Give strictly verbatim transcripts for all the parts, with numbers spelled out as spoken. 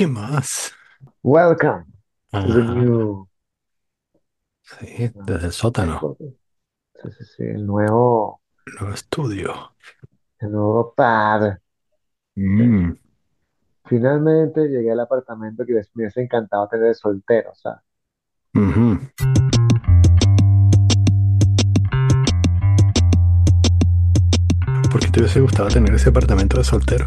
¿Qué más? Welcome to the Ajá, new sí, uh, desde el sótano, headquarters. Sí, sí, sí, el nuevo, nuevo estudio. el nuevo pad. Mm, Finalmente llegué al apartamento que me hubiese encantado tener de soltero, o sea, ujú. ¿Por qué te hubiese gustado tener ese apartamento de soltero?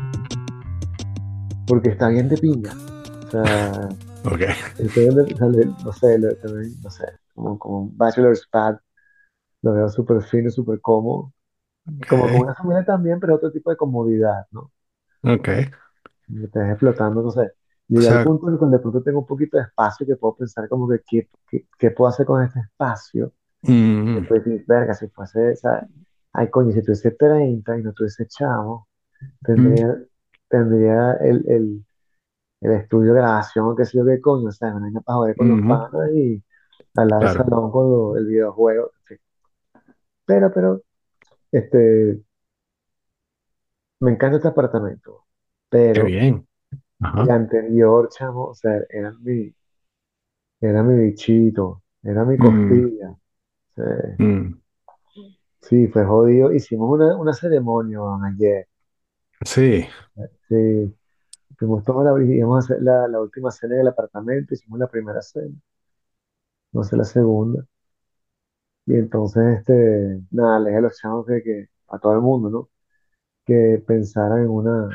porque está bien de pinga. O sea, Ok, estoy donde sale, no sé, lo- también, no sé, como, como un bachelor's pad, lo veo súper fino, súper cómodo. Como con ok, una familia también, pero otro tipo de comodidad, ¿no? ok. Me estás explotando, no sé. O Llegué al sea, punto en el que de pronto tengo un poquito de espacio que puedo pensar como que qué, qué, qué puedo hacer con este espacio. mm, Después decir, verga, si fuese, o sea, ay, coño, si tuviese treinta y no tuviese chamo, mm, tendría, tendría el, el, el estudio de grabación, qué sé yo qué coño, o sea, una vaina para joder con los ujú, panas y al lado del claro, salón con lo- el videojuego, en fin. Pero, pero, este, me encanta este apartamento, qué pero bien. el Ajá, anterior, chamo, o sea, era mi, era mi bichito, era mi mm, costilla. Sí, mm, sí, fue jodido. Hicimos una, una ceremonia ayer. sí, Sí, fuimos toda la, íbamos a hacer la, la última cena en el apartamento, hicimos la primera cena, no sé la segunda. Y entonces, este, nada, le dije a los chavos que, que, a todo el mundo, ¿no? Que pensaran en una,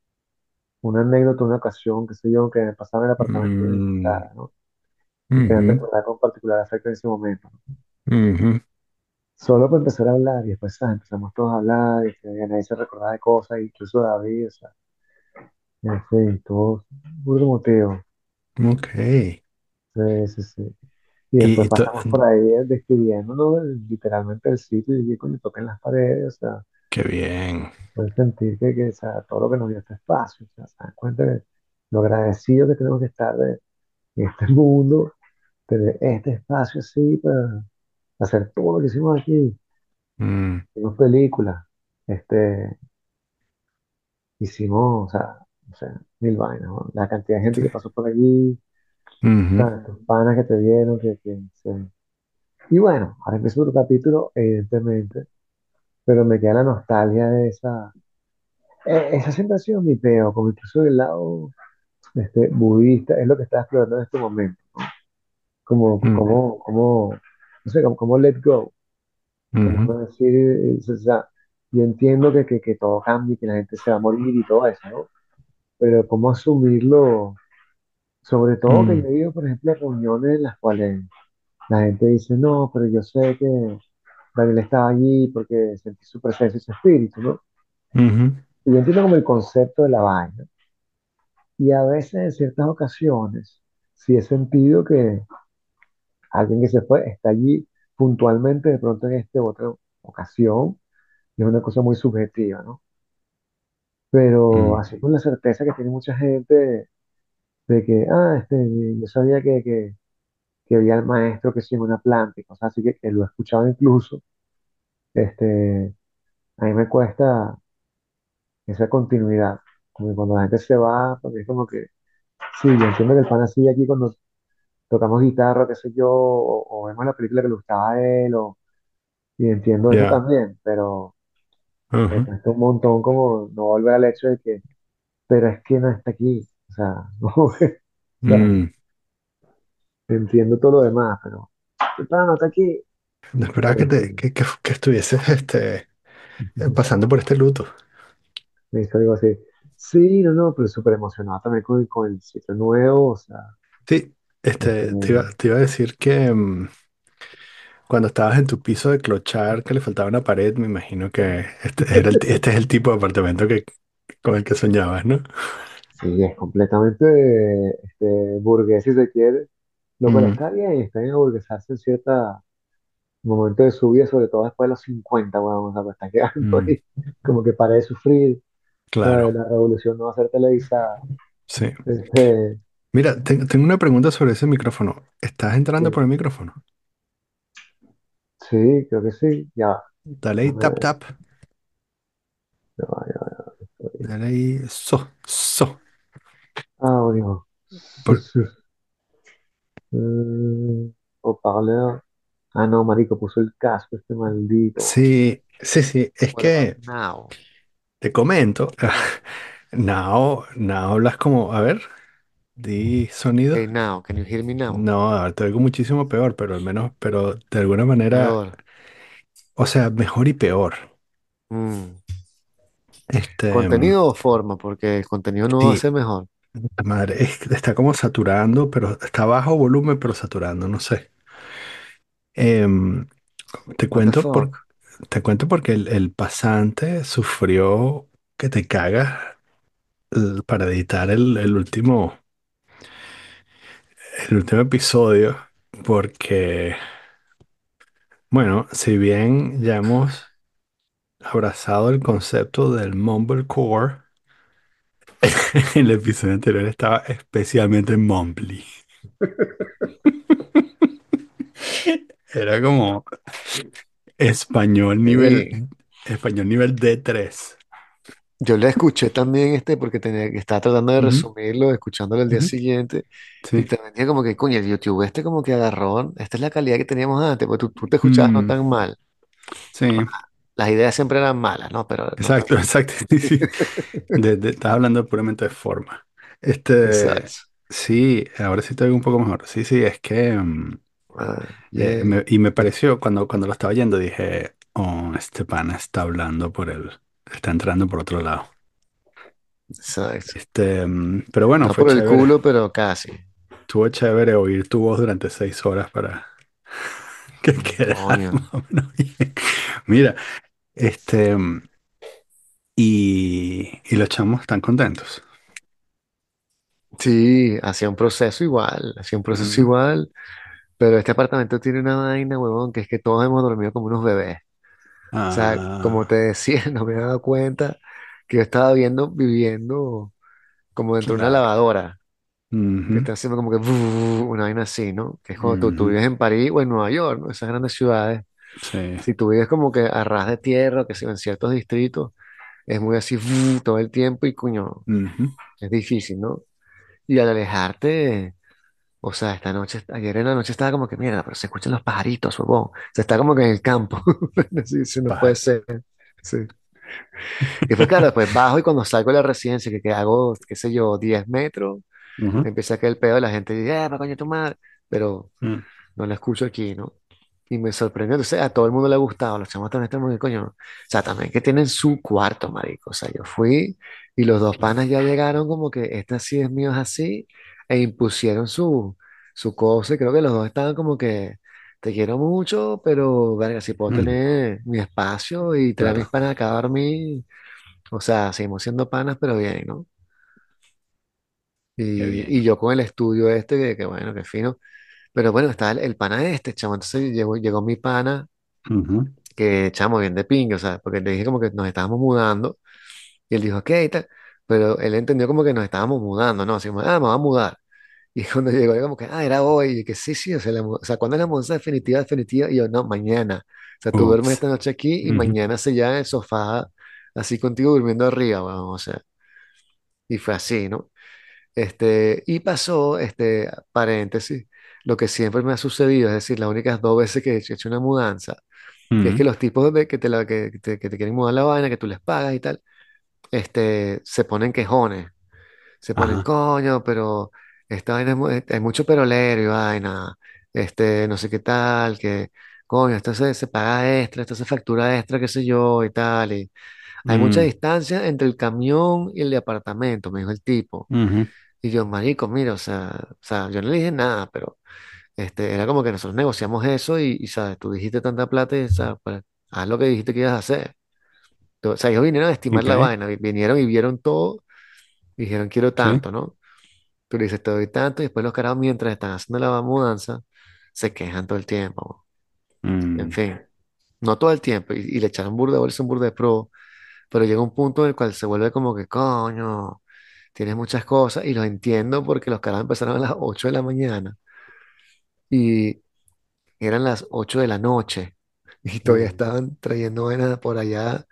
una anécdota, una ocasión, qué sé yo, que me pasaba en el apartamento y me mm, gustara, ¿no? Y que me ujú, recordara con particular afecto en ese momento, ¿no? ujú, Solo para empezar a hablar y después ¿sabes? Empezamos todos a hablar y que nadie se recordaba de cosas, incluso David, o sea, en fin, todo muy motivo. ok. Sí, sí, sí. Y Y, después y to- pasamos por ahí eh, despidiéndonos de- literalmente del sitio y coño, toquen las paredes, o sea, qué bien. pueden sentir que, que, o sea, todo lo que nos dio este espacio, o sea, se dan cuenta de lo agradecido que tenemos que estar de, en este mundo, tener este espacio así para hacer todo lo que hicimos aquí. Mm, Hicimos películas, este, hicimos, o sea, o sea, mil vainas, ¿no? La cantidad de gente sí, que pasó por allí, ujú, ¿sabes? Tus panas que te vieron, que, que se- Y bueno, ahora empiezo otro capítulo, evidentemente, pero me queda la nostalgia de esa, eh, esa siempre ha sido mi peo, como incluso del lado este, budista, es lo que está explorando en este momento, ¿no? Como, mm, como, como, no sé, como, como let go, como ujú, no decir, eh, o sea, yo entiendo que, que, que todo cambia, y que la gente se va a morir y todo eso, ¿no? Pero cómo asumirlo, sobre todo que yo mm, he ido, por ejemplo, a reuniones en las cuales la gente dice, no, pero yo sé que Daniel estaba allí porque sentí su presencia y su espíritu, ¿no? ujú, Y yo entiendo como el concepto de la vaina. Y a veces, en ciertas ocasiones, sí he sentido que alguien que se fue está allí puntualmente, de pronto en esta u otra ocasión, y es una cosa muy subjetiva, ¿no? Pero mm, así con la certeza que tiene mucha gente de que, ah, este, yo sabía que, que, que había el maestro que sí en una planta y cosas así, que, que lo he escuchado incluso, este, a mí me cuesta esa continuidad. Como que cuando la gente se va, para mí es como que, sí, yo entiendo que el pana sigue aquí cuando tocamos guitarra, qué sé yo, o, o vemos la película que le gustaba a él, o, y entiendo eso ya, también, pero me ujú, cuesta un montón como no volver al hecho de que, pero es que no está aquí, o sea, no, o sea, mm. entiendo todo lo demás, pero el pana no está aquí, No esperaba que, en te, fin, que, que, que estuvieses este, eh, pasando por este luto. me hizo algo así. Sí, no, no, pero súper emocionado también con, el- con el sitio nuevo, o sea, Sí, este, este, te iba, te iba a decir que mm, cuando estabas en tu piso de clochar, que le faltaba una pared, me imagino que este, era el, ti- este es el tipo de apartamento que, con el que soñabas, ¿no? sí, es completamente este, burgués si se quiere, lo cual Mm, está bien, está bien aburguesarse en cierta momento de su vida, sobre todo después de los cincuenta weón, o sea, pues está quedando mm, ahí, como que para de sufrir, ¿sabes? claro, La revolución no va a ser televisada. sí. Este, Mira, te- tengo una pregunta sobre ese micrófono. ¿Estás entrando por el micrófono? sí, creo que sí, ya, va, Dale ahí, déjame tap, ver, tap. ya va, ya va, ya va, estoy- Dale ahí, so, so. Ah, coño. Por- Mm, haut-parleur. Ah, no, marico, puso el casco este maldito. sí, sí, sí, es What about que now? te comento, Now, now hablas como, a ver, di sonido. Okay, now, can you hear me now? No, a ver, te oigo muchísimo peor, pero al menos, pero de alguna manera, Peor. o sea, mejor y peor. Mm. Este, mm, ¿Contenido o forma? Porque el contenido no va a sí, ser mejor. la madre, es- está como saturando, pero está bajo volumen, pero saturando, no sé. Em, te What the cuento por, fuck? te cuento porque el, el pasante sufrió que te cagas eh, para editar el, el último, el último episodio, porque, bueno, si bien ya hemos abrazado el concepto del mumblecore, el episodio anterior estaba especialmente mumbly. Era como español nivel, Sí. español nivel D tres. Yo le escuché también este porque tenía que estaba tratando de Ujú, resumirlo, escuchándolo el día ujú. siguiente, y Sí. también dije como que, coño, el YouTube este como que agarró, esta es la calidad que teníamos antes, pues tú, tú te escuchabas no Mm, tan mal. sí, Las ideas siempre eran malas, ¿no? Pero no tan exacto, exacto. Sí, sí. De, de- estás hablando puramente de forma. Este, Exacto. sí, ahora sí te oigo un poco mejor. Sí, sí, es que, mm, Ah, eh, yay. me- y me pareció, cuando, cuando lo estaba oyendo, dije, oh, este pana está hablando por él, está entrando por otro lado. Exacto. Este, mm, pero bueno, No fue por el chévere. culo, pero casi. Estuvo chévere oír tu voz durante seis horas para que quedara Coño. más o menos bien. Mira, este, mm, y, y los chamos están contentos. Sí, hacía un proceso igual, hacía un proceso Mm, igual, pero este apartamento tiene una vaina, huevón, que es que todos hemos dormido como unos bebés. O sea, como te ah, decía, no me he dado cuenta que yo estaba viendo, viviendo como dentro de una claro. lavadora, que Ujú, está haciendo como que una vaina así, ¿no? Que es cuando tú, tú ujú, vives en París o en Nueva York, ¿no? Esas grandes ciudades. sí. Si tú vives como que a ras de tierra, que se en ciertos distritos, es muy así todo el tiempo y cuño, Ujú, es difícil, ¿no? Y al alejarte, o sea, esta noche, ayer en la noche estaba como que, mira, pero se escuchan los pajaritos, huevón. Se está como que en el campo. Sí, sí, no puede pájaro. ser. Sí. Y fue claro, después bajo y cuando salgo de la residencia, que, que hago, qué sé yo, diez metros, Ujú, empieza a caer el pedo de la gente y dice, eh, pa' coño tu madre. Pero mm, no la escucho aquí, ¿no? Y me sorprendió, entonces a todo el mundo le ha gustado, los chamos también están muy coño. O sea, también que tienen su cuarto, marico. O sea, yo fui y los dos panas ya llegaron como que este sí es mío, es así, e impusieron su, su cosa. Y creo que los dos estaban como que te quiero mucho, pero verga, si puedo mm, tener mi espacio y traer a mis claro, panas acá a dormir. O sea, seguimos siendo panas, pero bien, ¿no? qué Y, bien. y yo con el estudio este, que, que bueno, que fino. Pero bueno, está el, el pana este, chamo. Entonces llegó, llegó mi pana Ujú, que chamo, bien de pingue, o sea, porque le dije como que nos estábamos mudando, y él dijo, ok, y tal, pero él entendió como que nos estábamos mudando, ¿no? Así como, ah, me voy a mudar. Y cuando llegó, yo como que, ah, era hoy, y que sí, sí, o sea, la mu- o sea, ¿cuándo es la mudanza definitiva, definitiva? Y yo, no, mañana. O sea, tú duermes ups, esta noche aquí y ujú, mañana se ya en el sofá, así contigo durmiendo arriba, weón, o sea, y fue así, ¿no? Este, y pasó, este, paréntesis, lo que siempre me ha sucedido, es decir, las únicas dos veces que he hecho una mudanza, que es que ujú, los tipos de que te, la, que, te, que te quieren mudar la vaina, que tú les pagas y tal, este, se ponen quejones, se ponen ajá, coño, pero esta vaina es mu- hay mucho perolero y vaina, este, no sé qué tal, que coño, esto se, se paga extra, esto se factura extra, qué sé yo y tal, y hay mucha mm, distancia entre el camión y el departamento, me dijo el tipo. ujú, Y yo, marico, mira, o sea, o sea, yo no le dije nada, pero este, era como que nosotros negociamos eso y, y, ¿sabes? Tú dijiste tanta plata y, ¿sabes? Pues, haz lo que dijiste que ibas a hacer. To- O sea, ellos vinieron a estimar ok, la vaina, vi- vinieron y vieron todo, y dijeron quiero sí, tanto, ¿no? Tú le dices te doy tanto y después los carajos mientras están haciendo la mudanza se quejan todo el tiempo. En mm, fin, no todo el tiempo, y, y le echaron burda de bolsa, un burda de pro, pero llega un punto en el cual se vuelve como que, coño, tienes muchas cosas y lo entiendo porque los carajos empezaron a las ocho de la mañana y eran las ocho de la noche y todavía uh, estaban trayendo vainas por allá.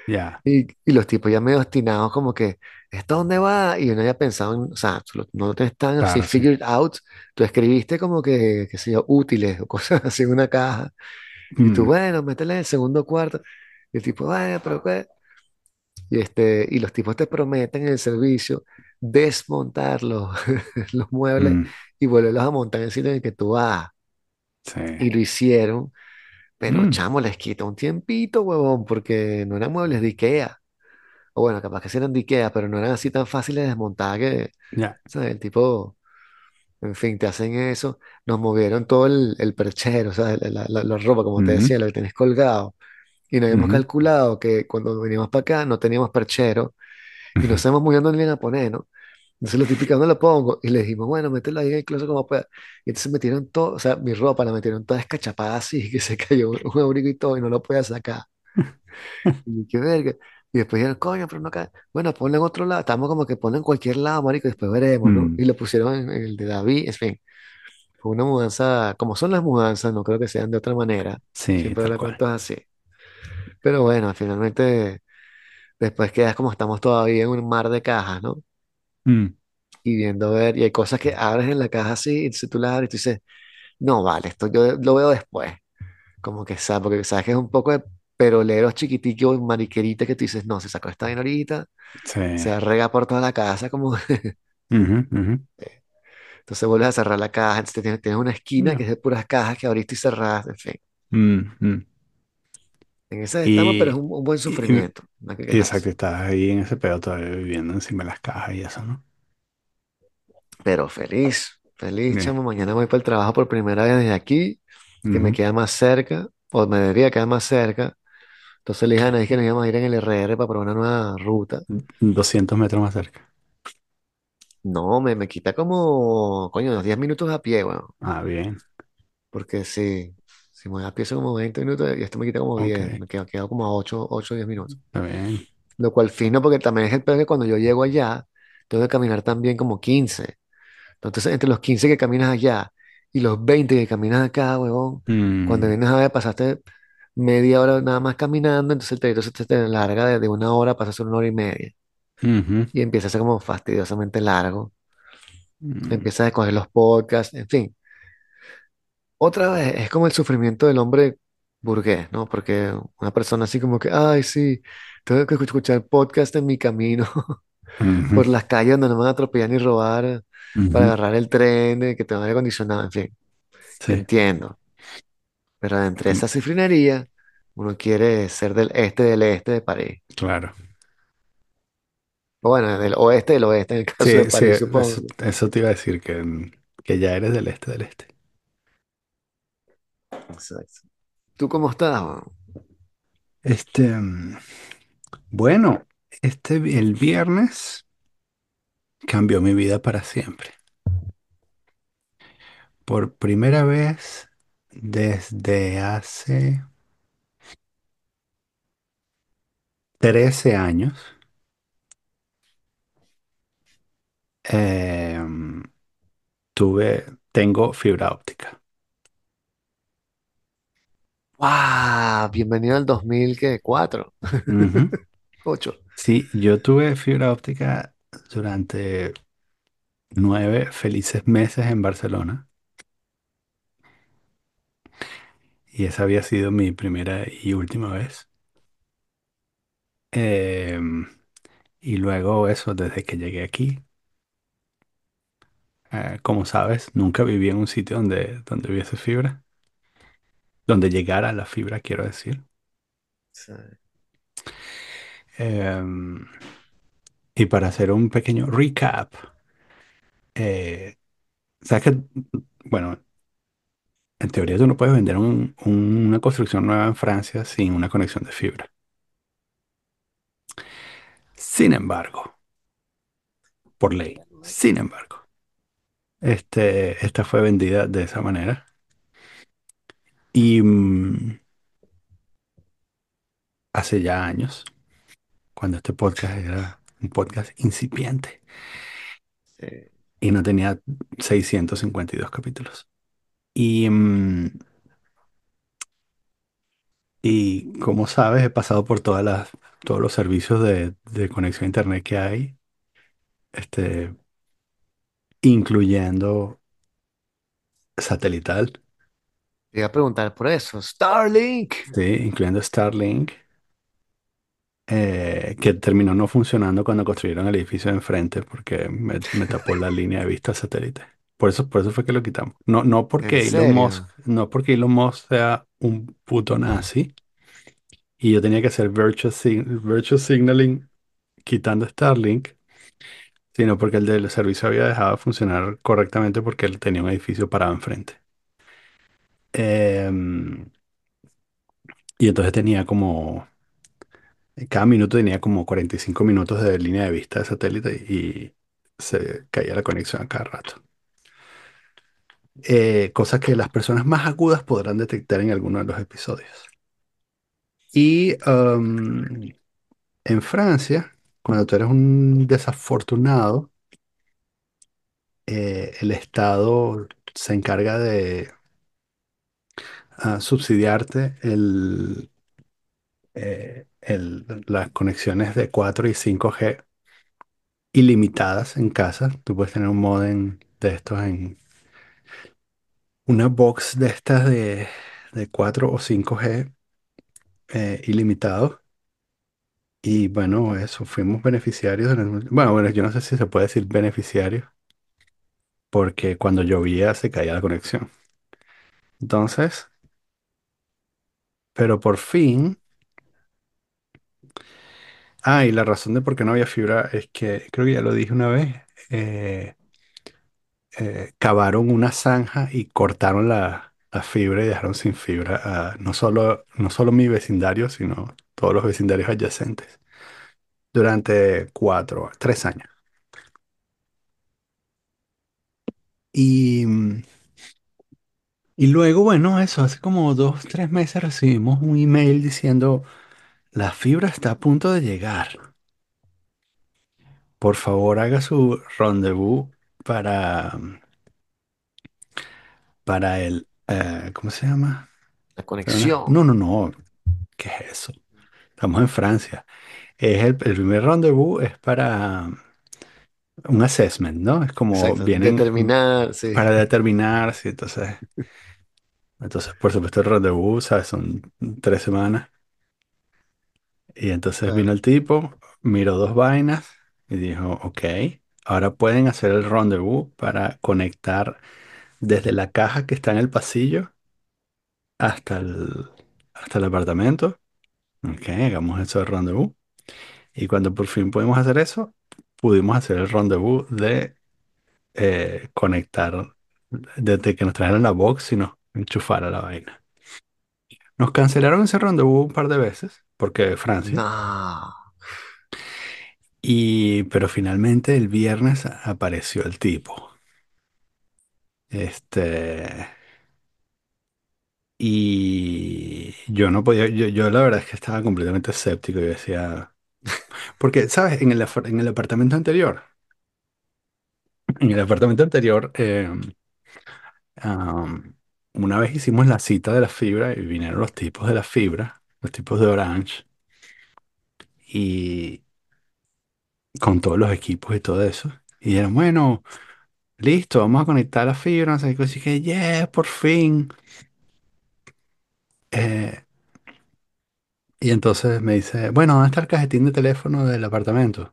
Ya, Y, y los tipos ya medio obstinados, como que, ¿esto dónde va? Y uno ya pensaba, en- o sea, tú lo- no lo tienes tan así claro, sí. figured out. Tú escribiste como que, qué sé yo, útiles o cosas así en una caja. Y tú, Mm, bueno, métele en el segundo cuarto. Y el tipo, bueno, pero qué. Y, este, y los tipos te prometen en el servicio desmontar los, los muebles mm, y volverlos a montar en el sitio en el que tú vas. sí. Y lo hicieron, pero Mm, chamo, les quita un tiempito, huevón, porque no eran muebles de IKEA. O bueno, capaz que sí eran de IKEA, pero no eran así tan fáciles de desmontar que, ya. ¿sabes? El tipo, en fin, te hacen eso. Nos movieron todo el, el perchero, ¿sabes? La, la, la ropa, como te Ujú, decía, lo que tenés colgado. Y nos habíamos ujú, calculado que cuando veníamos para acá no teníamos perchero y no ujú. sabemos muy bien dónde le iban a poner, ¿no? Entonces lo típico, ¿dónde lo pongo? Y le dijimos, bueno, mételo ahí en el closet como pueda. Y entonces metieron todo, o sea, mi ropa la metieron toda escachapada así, que se cayó un abrigo y todo y no lo podía sacar. Y qué verga. Y después dijeron, coño, pero no cae. Bueno, ponlo en otro lado. Estamos como que ponlo en cualquier lado, marico, y después veremos, ¿no? Mm, Y lo pusieron en, en el de David, en fin. Fue una mudanza, como son las mudanzas, no creo que sean de otra manera. sí, Siempre tal la cual. cuento es así. Pero bueno, finalmente, después quedas como estamos todavía en un mar de cajas, ¿no? Mm, Y viendo ver, y hay cosas que abres en la caja así, y entonces tú las abres y tú dices, no, vale, esto yo lo veo después. Como que sabes, porque sabes que es un poco de peroleros chiquiticos, mariquerita que tú dices, no, se sacó esta vaina ahorita, sí. se rega por toda la casa, como Ujú, ujú. entonces vuelves a cerrar la caja, entonces tienes, tienes una esquina que Ya. es de puras cajas que abriste y cerraste, en fin. Mm, mm. En esa estamos, pero es Y, un, un buen y- y- sufrimiento, no hay que y exacto, quejarse. estás ahí en ese pedo todavía viviendo encima de las cajas y eso, ¿no? Pero feliz, feliz, Bien. chamo. Mañana voy para el trabajo por primera vez desde aquí, que me Ujú. queda más cerca, o me debería quedar más cerca. Entonces le dije a Anaís que nos íbamos a ir en el R R para probar una nueva ruta. doscientos metros más cerca. No, me, me quita como, coño, unos diez minutos a pie, weón. Ah, bien. Porque si, si me voy a pie son como veinte minutos y esto me quita como Ok, diez, me quedo, quedo como a ocho, ocho o diez minutos. está bien. Lo cual fino porque también es el peor que cuando yo llego allá, tengo que caminar también como quince. Entonces, entre los quince que caminas allá y los veinte que caminas acá, huevón, cuando Mm, vienes a ver, pasaste media hora nada más caminando, entonces el trayecto se te, te larga de, de una hora, pasa a ser una hora y media. ujú, Y empieza a ser como fastidiosamente largo. mm, Empiezas a coger los podcasts, en fin. Otra vez, es como el sufrimiento del hombre burgués, ¿no? Porque una persona así como que, ay, sí, tengo que escuchar podcast en mi camino ujú, por las calles donde no me van a atropellar ni robar para ujú. agarrar el tren, eh, que tengo aire acondicionado, en fin, Sí, entiendo. Pero entre mm, esa cifrinería, uno quiere ser del este del este de París. claro. O bueno, del oeste del oeste, en el caso de Sí, sí, París, eso, supongo. eso te iba a decir que, mm, que ya eres del este del este. Exacto. ¿Tú cómo estás, man? Este, mm, bueno, este, vi- el viernes cambió mi vida para siempre. Por primera vez desde hace trece años, em, tuve, tengo fibra óptica. ¡Wow! Bienvenido al dos mil cuatro, Ujú. ocho. Sí, yo tuve fibra óptica durante nueve felices meses en Barcelona y esa había sido mi primera y última vez. Em, y luego eso, desde que llegué aquí, eh, como sabes, nunca viví en un sitio donde, donde hubiese fibra, donde llegara la fibra, quiero decir. Sí. Em, y para hacer un pequeño recap, eh, sabes que, bueno, en teoría tú no puedes vender un- un- una construcción nueva en Francia sin una conexión de fibra. Sin embargo, por ley, sin embargo, este, esta fue vendida de esa manera. Y mm, hace ya años, cuando este podcast era un podcast incipiente Sí. y no tenía seiscientos cincuenta y dos capítulos. Y, mm, y como sabes, he pasado por todas las todos los servicios de, de conexión a internet que hay, este, incluyendo satelital, Te iba a preguntar por eso. Starlink. sí, incluyendo Starlink, eh, que terminó no funcionando cuando construyeron el edificio de enfrente porque me, me tapó la línea de vista satélite. Por eso, por eso fue que lo quitamos. No, no ¿En porque Elon Musk, serio? no porque Elon Musk sea un puto nazi y yo tenía que hacer virtual, sig- virtual signaling quitando Starlink, sino porque el del servicio había dejado de funcionar correctamente porque él tenía un edificio parado enfrente. Em, y entonces tenía como, cada minuto tenía como cuarenta y cinco minutos de línea de vista de satélite y se caía la conexión a cada rato. Eh, cosa que las personas más agudas podrán detectar en alguno de los episodios. Y em, en Francia, cuando tú eres un desafortunado, eh, el Estado se encarga de ah, subsidiarte el, eh, el- las conexiones de cuatro y cinco G ilimitadas en casa. Tú puedes tener un modem de estos en una box de estas de, de cuatro o cinco G eh, ilimitado. Y bueno, eso, fuimos beneficiarios. en el- Bueno, bueno, yo no sé si se puede decir beneficiarios, porque cuando llovía se caía la conexión. Entonces, pero por fin, ah, y la razón de por qué no había fibra es que, creo que ya lo dije una vez, eh, eh, cavaron una zanja y cortaron la, la fibra y dejaron sin fibra a no solo, no solo mi vecindario, sino todos los vecindarios adyacentes durante cuatro, tres años. Y, mm, y luego, bueno, eso, hace como dos, tres meses recibimos un email diciendo, la fibra está a punto de llegar. Por favor, haga su rendezvous para, para el, eh, ¿cómo se llama? La Para una- conexión. No, no, no, ¿qué es eso? Estamos en Francia. Es el, el primer rendezvous es para un assessment, ¿no? Es como Exacto. vienen mm, Determinar, sí. para determinar si entonces, entonces por supuesto el rendezvous, ¿sabes? Son tres semanas. Y entonces vino Claro. el tipo, miró dos vainas y dijo, ok, ahora pueden hacer el rendezvous para conectar desde la caja que está en el pasillo hasta el, hasta el apartamento. Ok, hagamos eso de rendezvous. Y cuando por fin pudimos hacer eso, pudimos hacer el rendezvous de eh, conectar, desde que nos trajeron la box y nos enchufara la vaina. Nos cancelaron ese rendezvous un par de veces, porque Francia. No. Y, pero finalmente el viernes apareció el tipo. Este, y yo no podía, yo, yo la verdad es que estaba completamente escéptico y decía, porque, ¿sabes? En el, af- en el apartamento anterior, en el apartamento anterior, eh, am, una vez hicimos la cita de la fibra y vinieron los tipos de la fibra, los tipos de Orange, y con todos los equipos y todo eso. Y dijeron, bueno, listo, vamos a conectar la fibra, no sé qué, así que, yeah, por fin. Eh, y entonces me dice, bueno, ¿dónde está el cajetín de teléfono del apartamento?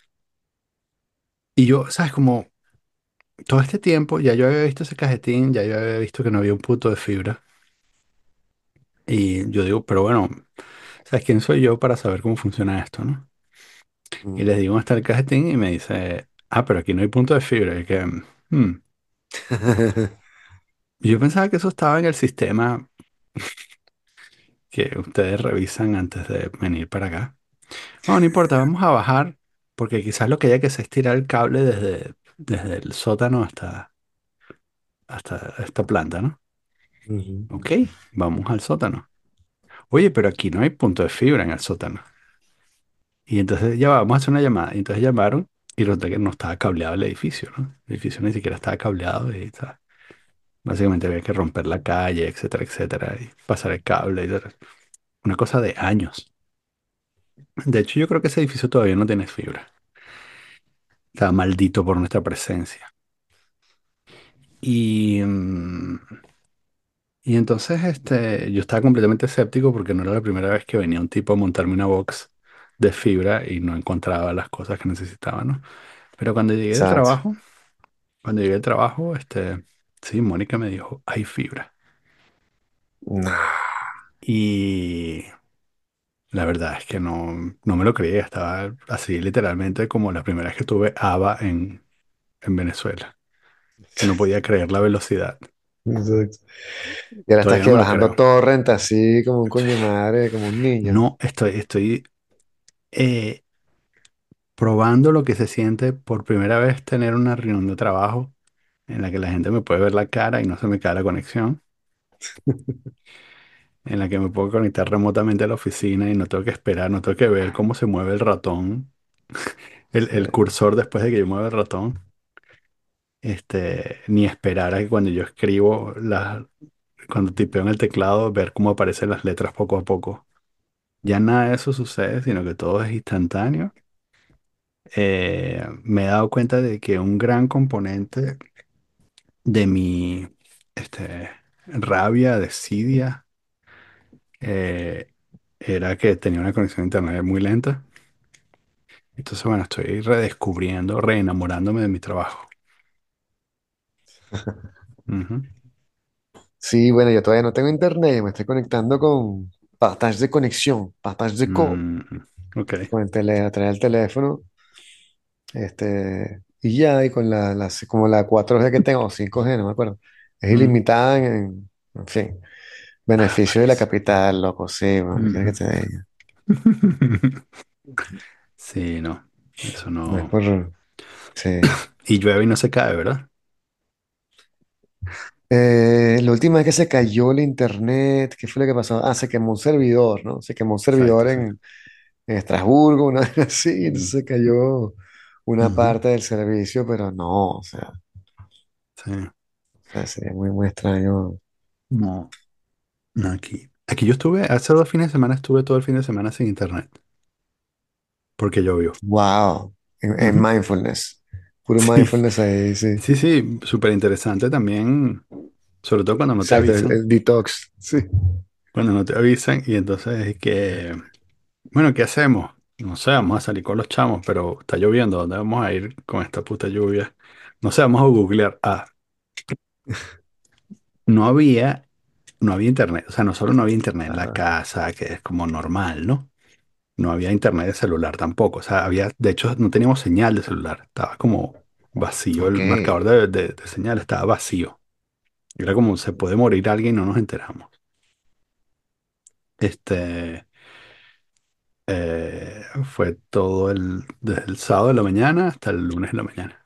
Y yo, ¿sabes? Como todo este tiempo ya yo había visto ese cajetín, ya yo había visto que no había un punto de fibra. Y yo digo, pero bueno, ¿sabes quién soy yo para saber cómo funciona esto, no? Y Mm. les digo, ¿dónde está el cajetín? Y me dice, ah, pero aquí no hay punto de fibra. Y que, "Hmm". Y yo pensaba que eso estaba en el sistema que ustedes revisan antes de venir para acá. No, no importa, vamos a bajar, porque quizás lo que haya que hacer es estirar el cable desde, desde el sótano hasta, hasta esta planta, ¿no? Ujú. Ok, vamos al sótano. Oye, pero aquí no hay punto de fibra en el sótano. Y entonces ya va, vamos a hacer una llamada. Y entonces llamaron y resulta que no estaba cableado el edificio, ¿no? El edificio ni siquiera estaba cableado y está- básicamente había que romper la calle, etcétera, etcétera, y pasar el cable y tal. Una cosa de años. De hecho, yo creo que ese edificio todavía no tiene fibra. Está maldito por nuestra presencia. Y, mm, y entonces este, yo estaba completamente escéptico porque no era la primera vez que venía un tipo a montarme una box de fibra y no encontraba las cosas que necesitaba, ¿no? Pero cuando llegué del Exacto. trabajo, cuando llegué del trabajo, este, sí, Mónica me dijo, hay fibra. Nah. Y la verdad es que no, no me lo creía. Estaba así literalmente como la primera vez que tuve ABA en, en Venezuela, que no podía creer la velocidad. Exacto. Y ahora estás Todavía no que me lo bajando creo. torrent así como un coño de madre, como un niño. No, estoy, estoy eh, probando lo que se siente por primera vez tener una reunión de trabajo en la que la gente me puede ver la cara y no se me cae la conexión, en la que me puedo conectar remotamente a la oficina y no tengo que esperar, no tengo que ver cómo se mueve el ratón, el, el Sí. cursor después de que yo mueva el ratón, este, ni esperar a que cuando yo escribo, la, cuando tipeo en el teclado, ver cómo aparecen las letras poco a poco. Ya nada de eso sucede, sino que todo es instantáneo. Eh, me he dado cuenta de que un gran componente de mi este, rabia, desidia, eh, era que tenía una conexión a internet muy lenta. Entonces, bueno, estoy redescubriendo, reenamorándome de mi trabajo. Ujú. Sí, bueno, yo todavía no tengo internet, me estoy conectando con partage de conexión, partage de co, Mm, ok. con el tele, a través del teléfono, este, y ya, y con la, las- como la cuatro G que tengo, o cinco G, no me acuerdo, es Mm. ilimitada en, en fin, Ah, beneficio de la buenísimo. capital, loco, sí, man, ¿qué Ujú. quieres que te diga? Sí, no, eso No es no. por, sí. Y llueve y no se cae, ¿verdad? Eh, la última vez que se cayó el internet, ¿qué fue lo que pasó? Ah, se quemó un servidor, ¿no? Se quemó un servidor Exacto, sí. en, en Estrasburgo, una vez así, Mm. entonces se cayó una Ujú. parte del servicio, pero no, o sea, Sí. o sea, sería muy, muy extraño. No, no aquí. Aquí yo estuve, hace dos fines de semana estuve todo el fin de semana sin internet, porque llovió. Wow, en, en Ujú. mindfulness, puro Sí, mindfulness ahí, sí. sí, sí, súper interesante también, sobre todo cuando no te Exacto, el, avisan, el detox, sí. cuando no te avisan y entonces es que, bueno, ¿qué hacemos? No sé, vamos a salir con los chamos, pero está lloviendo, ¿dónde vamos a ir con esta puta lluvia? No sé, vamos a googlear. Ah, no había, no había internet, o sea, no solo no había internet en la Ah, casa, que es como normal, ¿no? No había internet de celular tampoco. O sea, había, de hecho, no teníamos señal de celular. Estaba como vacío. ok, El marcador de, de- de señal estaba vacío. Era como se puede morir alguien y no nos enteramos. Este eh, fue todo el, desde el sábado de la mañana hasta el lunes de la mañana.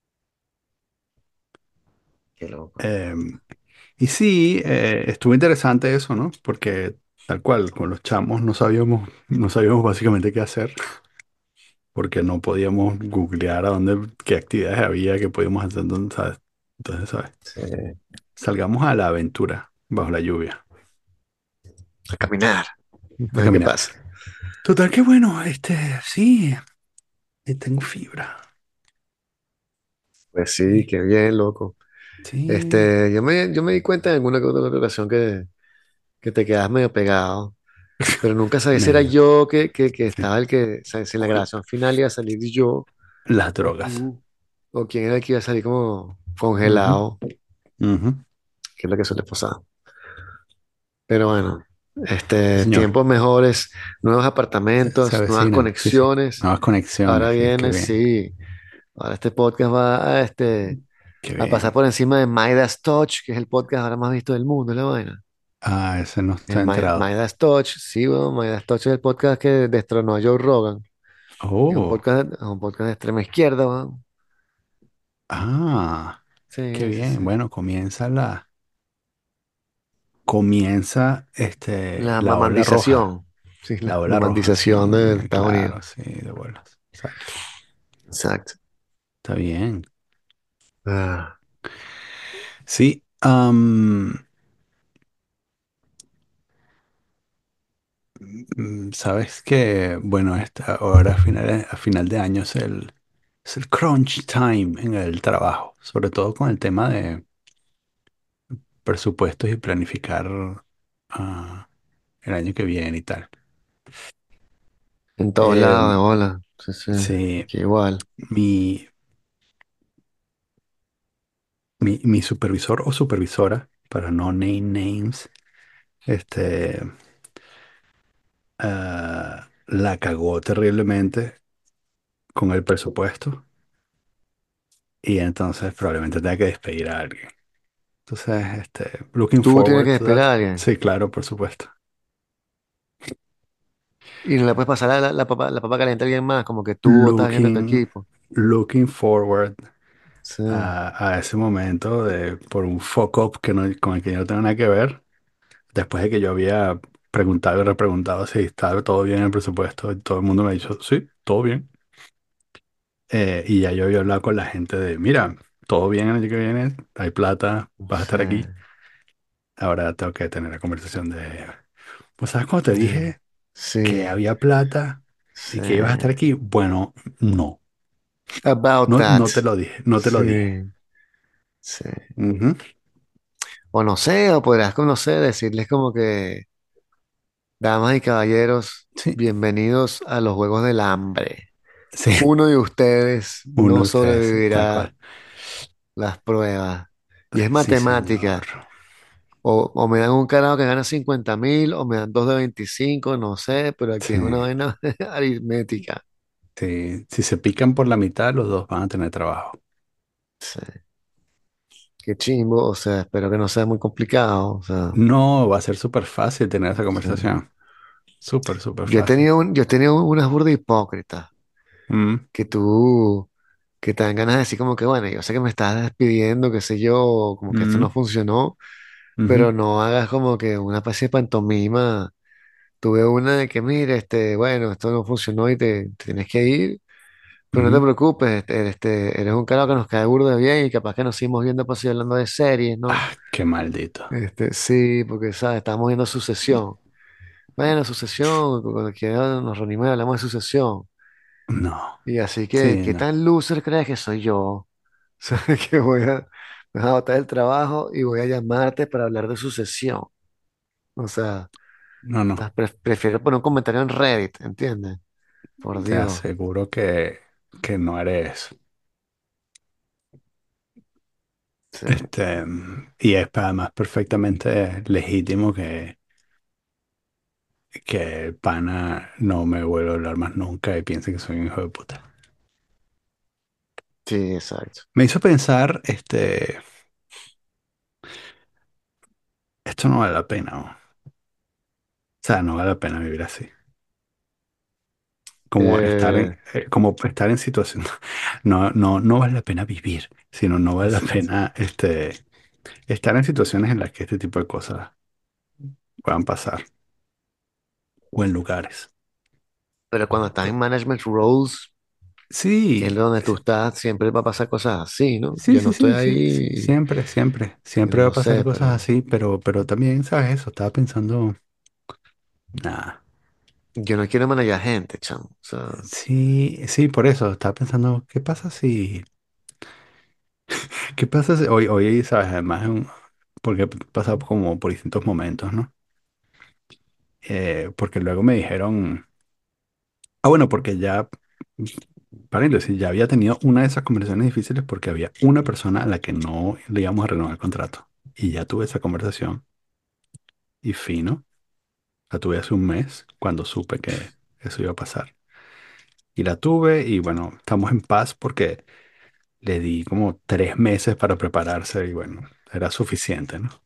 qué loco. Eh, y sí, eh, estuvo interesante eso, ¿no? Porque tal cual, con los chamos no sabíamos, no sabíamos básicamente qué hacer. Porque no podíamos googlear a dónde, qué actividades había, qué podíamos hacer, entonces, ¿sabes? Entonces, ¿sabes? Sí. Salgamos a la aventura bajo la lluvia, A caminar, a a ver qué caminar. pasa. Total, que bueno, este, sí, eh, tengo fibra. Pues sí, Sí, qué bien, loco. sí, Este, yo me, yo me di cuenta en alguna que otra ocasión que, que te quedas medio pegado, pero nunca sabía si era me- yo que, que, que sí. estaba el que, o sea, si en la grabación final iba a salir yo Las o drogas. tú, o quién era el que iba a salir como Ujú, congelado, ujú. que es lo que suele pasar. Pero bueno, Sí, este, señor. tiempos mejores, nuevos Se, se apartamentos, nuevas avecinan, sí, sí. conexiones. Nuevas Ahora conexiones, sí, qué viene, bien, sí, ahora este podcast va a, este, qué a pasar bien. por encima de Midas Touch, que es el podcast ahora más visto del mundo, ¿la vaina? Ah, ese no está El Mi- enterado. Midas Touch, sí, bueno, Midas Touch es el podcast que destronó a Joe Rogan. Es un Oh, podcast, es un podcast de extrema izquierda, weón. ah, qué Sí, sí, bien. sí. Bueno, comienza la, comienza este, La la ola roja. mamandización. Sí, La la ola roja, sí, mamandización de eh, Estados Unidos. claro, sí, de bolas. Exacto. Exacto. Está bien. Ah, Sí, am, Mm, sabes que, bueno, esta, ahora a final, a final de año es el, es el crunch time en el trabajo, sobre todo con el tema de presupuestos y planificar ah, el año que viene y tal. En todos lados, de Em, bola. Sí, sí. sí, Aquí igual. mi, mi, mi supervisor o supervisora, para no name names, este, ah, la cagó terriblemente con el presupuesto y entonces probablemente tenga que despedir a alguien. Entonces, este, looking Tú tienes forward que to that. esperar a alguien. Sí, claro, por supuesto. Y no le puedes pasar la, la, la papa, la papa caliente a alguien más, como que tú estás viendo tu Looking, equipo. looking forward Sí, a, a ese momento de por un fuck up que no, con el que yo no tengo nada que ver, después de que yo había preguntado y repreguntado si estaba todo bien en el presupuesto, y todo el mundo me ha dicho, sí, todo bien. Eh, y ya yo había hablado con la gente de, mira, todo bien el año que viene, hay plata, vas a sí, estar aquí. Ahora tengo que tener la conversación de, pues, ¿sabes cuando te eh, dije que sí, había plata y sí. que ibas a estar aquí? Bueno, no, About no, that. no te lo dije, no te lo dije. Sí, sí. Ujú. O no sé, o podrás conocer, decirles como que, damas y caballeros, Sí, bienvenidos a los Juegos del Hambre. sí, Uno de ustedes uno no de ustedes, sí, tal sobrevivirá cual. las pruebas. Y es Sí, señor. matemática. O, o me dan un carajo que gana cincuenta mil, o me dan dos de veinticinco, no sé, pero aquí Sí, es una vaina aritmética. sí. Si se pican por la mitad, los dos van a tener trabajo. Sí. Qué chimbo, o sea, espero que no sea muy complicado. O sea, No, va a ser súper fácil tener esa sí. conversación. Súper, súper Yo he fácil. tenido un, yo he tenido unas burdas hipócritas Mm, que tú, que te dan ganas de decir como que, bueno, yo sé que me estás despidiendo, qué sé yo, como que esto no mm, funcionó, ujú, pero no hagas como que una especie de pantomima. Tuve una de que, mire, este, bueno, esto no funcionó y te, te tienes que ir, pero no te ujú. preocupes, este, este, eres un carajo que nos cae burda de bien y capaz que nos seguimos viendo pues así hablando de series, ¿no? Ah, qué maldito. Este, sí, porque, ¿sabes? Estábamos viendo Sucesión. Bueno, Sucesión, cuando quiera nos reunimos y hablamos de Sucesión. No. Y así que, Sí, ¿qué no. tan loser crees que soy yo? O sea, que voy a, me vas a botar el trabajo y voy a llamarte para hablar de Sucesión. O sea, No, no. ta- pre- prefiero poner un comentario en Reddit, ¿entiendes? Por Te Dios. aseguro que, que no eres. Sí, Este, y es además perfectamente legítimo que, que el pana no me vuelva a hablar más nunca y piense que soy un hijo de puta. sí, exacto. Me hizo pensar, este, esto no vale la pena, ¿no? O sea, no vale la pena vivir así. Como estar en, Eh, eh, como estar en situación, no, no, no vale la pena vivir, sino no vale la exacto. pena, este, estar en situaciones en las que este tipo de cosas puedan pasar o en lugares. Pero cuando estás en management roles, que es Sí, donde tú estás, siempre va a pasar cosas así, ¿no? sí, Yo no sí, estoy sí, sí, sí, ahí siempre, siempre, y siempre va a no pasar sé, cosas pero así, pero, pero también, ¿sabes eso? Estaba pensando, nada, yo no quiero manejar gente, chamo. O sea, sí, sí, por eso, estaba pensando, ¿qué pasa si, qué pasa si, hoy, hoy, ¿sabes? Además, es un- porque he pasado como por distintos momentos, ¿no? Eh, porque luego me dijeron, ah, bueno, porque ya, paréntesis, ya había tenido una de esas conversaciones difíciles porque había una persona a la que no le íbamos a renovar el contrato. Y ya tuve esa conversación y fino. La tuve hace un mes cuando supe que eso iba a pasar. Y la tuve y bueno, estamos en paz porque le di como tres meses para prepararse y bueno, era suficiente, ¿no?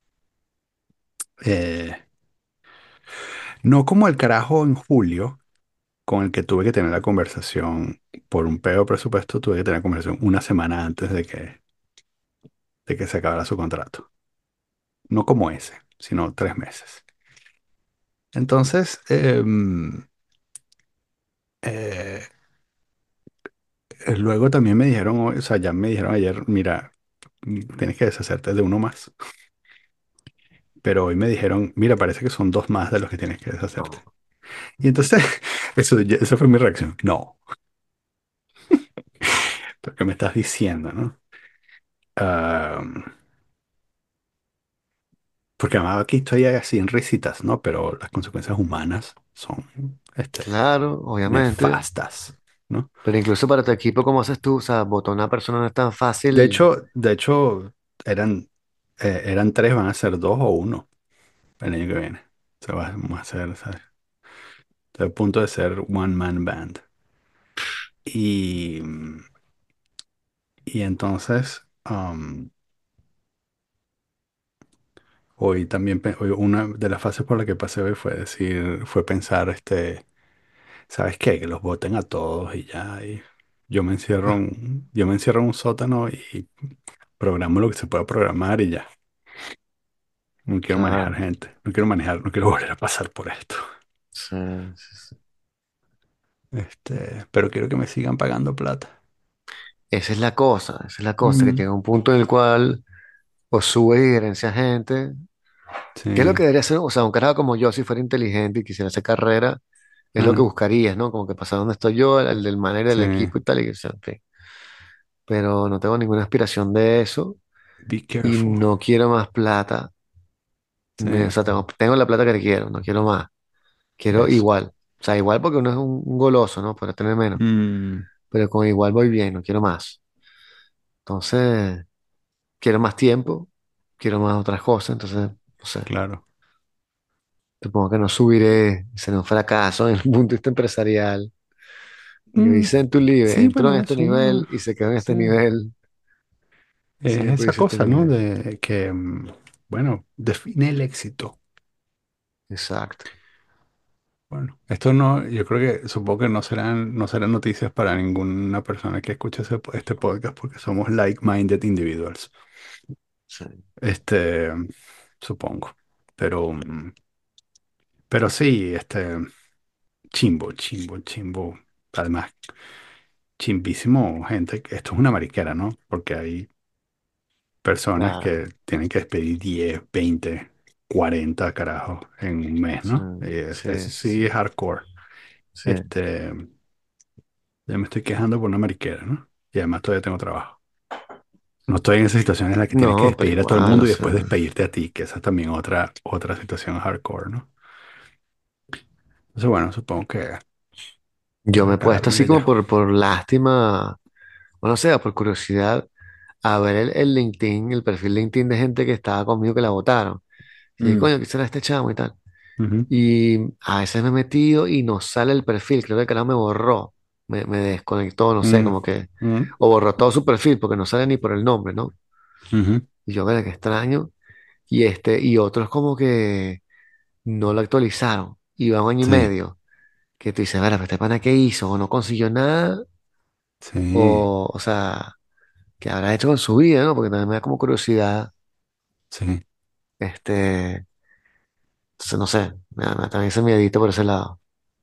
Eh, no como el carajo en julio, con el que tuve que tener la conversación por un pedo de presupuesto, tuve que tener la conversación una semana antes de que, de que se acabara su contrato. No como ese, sino tres meses. Entonces, em, eh, eh, luego también me dijeron, hoy- o sea, ya me dijeron ayer, mira, tienes que deshacerte de uno más. pero hoy me dijeron, mira, parece que son dos más de los que tienes que deshacerte. No. Y entonces, eso, ya- esa fue mi reacción. No, ¿pero qué me estás diciendo, no? Ah, porque además aquí estoy así en risitas, ¿no? Pero las consecuencias humanas son, este, Claro, obviamente. nefastas, ¿no? Pero incluso para tu equipo, ¿cómo haces tú? O sea, votar a una persona no es tan De fácil. hecho, de hecho, eran, eh, eran tres, van a ser dos o uno el año que viene. Se va a hacer, ¿sabes? Estoy a punto de ser one man band. Y, y entonces, um, hoy también, pe- hoy una de las fases por la que pasé hoy fue decir, fue pensar, este, ¿sabes qué? Que los voten a todos y ya. Y yo me encierro en, yo me encierro en un sótano y programo lo que se pueda programar y ya. No quiero manejar Claro, gente, no quiero manejar, no quiero volver a pasar por esto. sí, sí, sí. Este, pero quiero que me sigan pagando plata. Esa es la cosa, esa es la cosa, que Mm, llega un punto en el cual o subes y gerencias gente, que es lo que sí, debería ser, o sea, un carajo como yo, si fuera inteligente y quisiera hacer carrera, es lo que ah, buscarías, ¿no? Como que pasar donde estoy yo, el, el del manager sí, del equipo y tal, y, o sea, en fin. Pero no tengo ninguna aspiración de eso be y careful. no quiero más plata. Sí, Me- o sea, tengo, tengo la plata que quiero, no quiero más. Quiero eso. igual. O sea, igual porque uno es un, un goloso, ¿no? Para tener menos. Mm, Pero con igual voy bien, no quiero más. Entonces, quiero más tiempo, quiero más otras cosas. Entonces, no sé, claro. supongo que no subiré, será un fracaso en el punto de vista empresarial. Y Mm, dice en tu libre, sí, entró en bueno, este es una, nivel y se quedó en sí, este nivel. Eso es es lo que esa dice este cosa, ¿no? libre. De que, mm, bueno, define el éxito. Exacto. Bueno, esto no, yo creo que, supongo que no serán, no serán noticias para ninguna persona que escuche ese- este podcast porque somos like-minded individuals. Sí, Este, supongo. Pero, mm, pero sí, este, chimbo, chimbo, chimbo. Además, chimbísimo, gente, que esto es una mariquera, ¿no? Porque hay personas claro. que tienen que despedir diez, veinte, cuarenta carajos en un mes, Sí, ¿no? Y es- sí, eso sí, sí sí. es hardcore. Sí, Este, ya me estoy quejando por una mariquera, ¿no? Y además todavía tengo trabajo. No estoy en esa situación en la que tienes que no, pero despedir a todo el igual, o mundo y sea, después despedirte a ti, que esa es también otra, otra situación hardcore, ¿no? Entonces, bueno, supongo que yo me he puesto recargarme así y como ya. por, por lástima, o no sé, por curiosidad, a ver el, el LinkedIn, el perfil LinkedIn de gente que estaba conmigo que la votaron. Y dije, Mm, coño, ¿qué será este chamo y tal? ujú, Y a veces me he metido y no sale el perfil, creo que el canal me borró, me, me desconectó, no sé, mm, como que, mm, o borró todo su perfil porque no sale ni por el nombre, ¿no? ujú. Y yo, ver qué extraño. Y este, y otros como que no lo actualizaron, y va un año y Sí, medio, que tú dices, ver, este pana qué hizo, o no consiguió nada, sí, o, o sea, qué habrá hecho con su vida, ¿no? Porque también me da como curiosidad, sí. este, entonces, no sé, me da, me da también ese miedito por ese lado.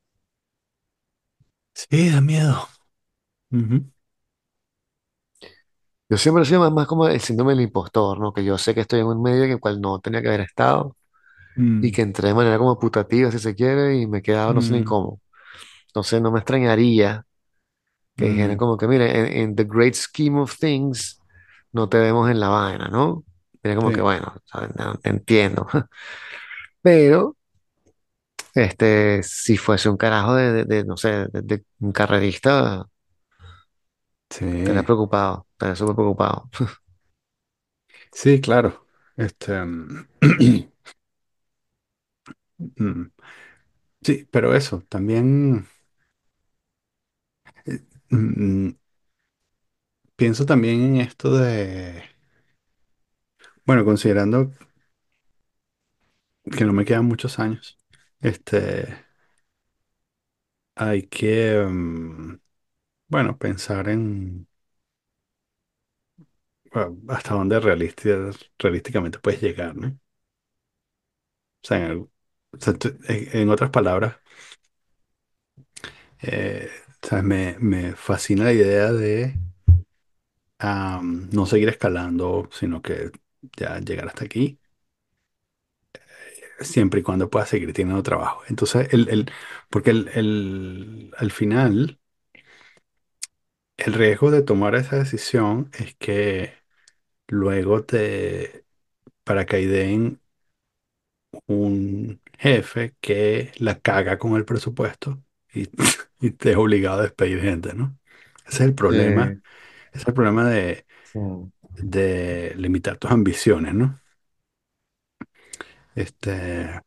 Sí, da miedo. Ujú. Yo siempre he sido más, más como el síndrome del impostor, ¿no? Que yo sé que estoy en un medio en el cual no tenía que haber estado y Mm, que entré de manera como putativa, si se quiere, y me he quedado no sé ni mm, cómo. Entonces no me extrañaría que dijeran mm, como que, mire, en, en the great scheme of things, no te vemos en la vaina, ¿no? Mira como que, sí, bueno, ¿sabes? No, te entiendo. Pero, este, si fuese un carajo de, de- de, no sé, de, de un carrerista, estaría sí. preocupado, estaría súper preocupado. Sí, claro. Este, mm, mm, sí, pero eso, también eh, mm, pienso también en esto de, bueno, considerando que no me quedan muchos años, este, hay que, mm, bueno, pensar en bueno, hasta dónde realista- realísticamente puedes llegar, ¿no? O sea, en, el- o sea, tú- en- en otras palabras, eh, ¿sabes? Me, me fascina la idea de am, no seguir escalando, sino que ya llegar hasta aquí. siempre y cuando puedas seguir teniendo trabajo. Entonces, el, el, porque el, el- al final, el riesgo de tomar esa decisión es que luego te paracaideen un jefe que la caga con el presupuesto y, y te es obligado a despedir gente, ¿no? Ese es el problema, Sí, ese es el problema de, sí, de limitar tus ambiciones, ¿no? Este,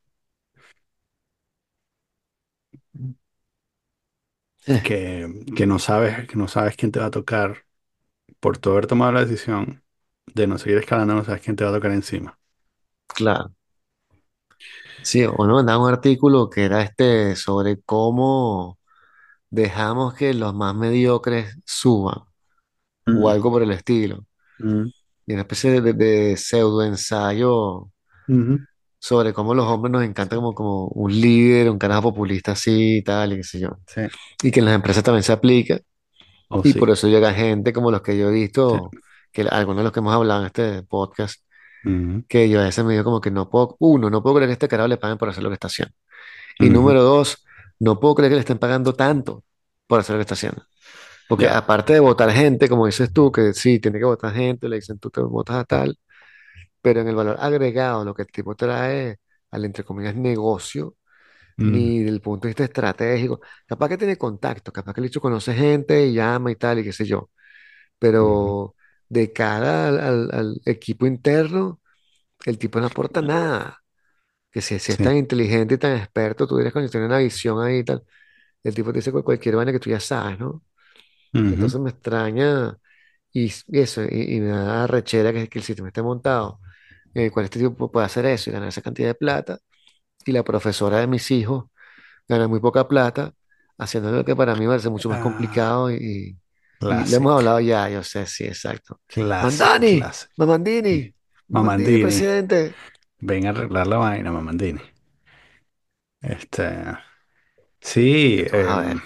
sí, que, que no sabes, que no sabes quién te va a tocar por tu haber tomado la decisión de no seguir escalando, no sabes quién te va a tocar encima. claro. Sí, o no, mandaba un artículo que era este sobre cómo dejamos que los más mediocres suban o Mm, algo por el estilo. mm, Y una especie de, de pseudo ensayo ujú. sobre cómo los hombres nos encanta como, como un líder, un carajo populista así y tal, y qué sé yo. Sí, Y que en las empresas también se aplica. o Y por sí. eso llega gente como los que yo he Sí. visto, que algunos de los que hemos hablado en este podcast, Ujú, que yo a veces me digo como que no puedo, uno, no puedo creer que este carajo le paguen por hacer lo que está haciendo. Y ujú, número dos, no puedo creer que le estén pagando tanto por hacer lo que está haciendo. Porque ya. aparte de votar gente, como dices tú, que sí, tiene que votar gente, le dicen tú te votas a tal, pero en el valor agregado, lo que el tipo trae al, entre comillas, negocio, Mm, ni del punto de vista estratégico, capaz que tiene contacto, capaz que el hecho conoce gente y llama y tal, y qué sé yo, ujú, pero de cara al, al- al equipo interno, el tipo no aporta nada. Que si, si es sí. tan inteligente y tan experto, tú dirías, coño, tiene una visión ahí y tal. El tipo te dice cual- cualquier vaina que tú ya sabes, ¿no? Ujú, Entonces me extraña y, s- y eso, y, y me da rechera que, que el sistema esté montado, en el cual este tipo puede hacer eso y ganar esa cantidad de plata, y la profesora de mis hijos gana muy poca plata, haciendo lo que para mí me parece mucho más ah, complicado y, y le hemos classic, hablado ya, yo sé, sí, exacto. classic, Mandani, classic. Sí. Mamandini, Mamandini, Mamandini, presidente. ven a arreglar la vaina, Mamandini. Este, sí, Ya tú vas a em, ver,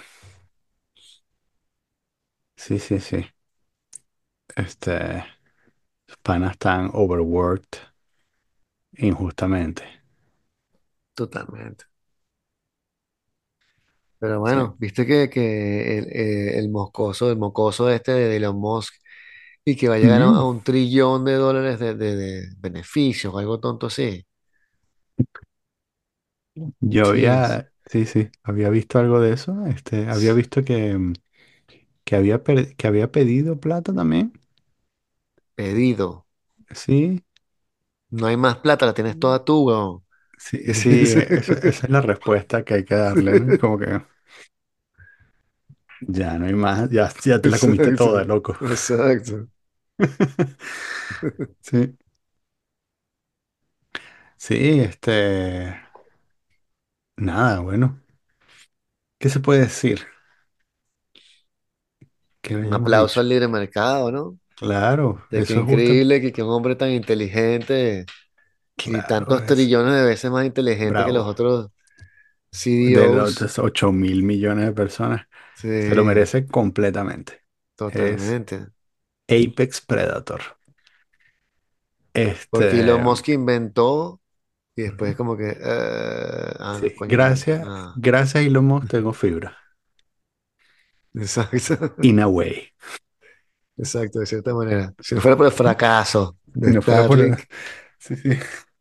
sí, sí, sí. Este, los panas están overworked injustamente. totalmente. Pero Sí. bueno, viste que, que el, eh, el moscoso, el mocoso este de Elon Musk, y que va a llegar a, Mm, a un trillón de dólares de, de- de beneficios o algo tonto así. yo Sí, había, sí, sí, había visto algo de eso. Este, había visto que, em, que había, per- que había pedido plata también. pedido. Sí, No hay más plata, la tienes toda tú, weón. sí, sí, esa, esa es la respuesta que hay que darle, ¿no? Como que ya no hay más, ya, ya te la comiste toda, Exacto, loco. exacto. Sí, sí, este, nada, bueno, ¿qué se puede decir que Un hayamos aplauso dicho? al libre mercado, ¿no? Claro, De qué eso es justo, increíble que, que un hombre tan inteligente y claro, tantos es trillones de veces más inteligente que los bravo. otros De los C E Os. ocho mil millones de personas, se lo Sí, merece completamente. Es totalmente. Apex Predator. Porque Elon Este, Musk inventó y después ujú, como que, eh, ah, sí, no, coño, no, gracias, nada. gracias a Elon Musk tengo fibra. Exacto. In a way. Exacto, de cierta manera. Si no fuera por el fracaso Si de no fuera por... Starlink, Sí, sí.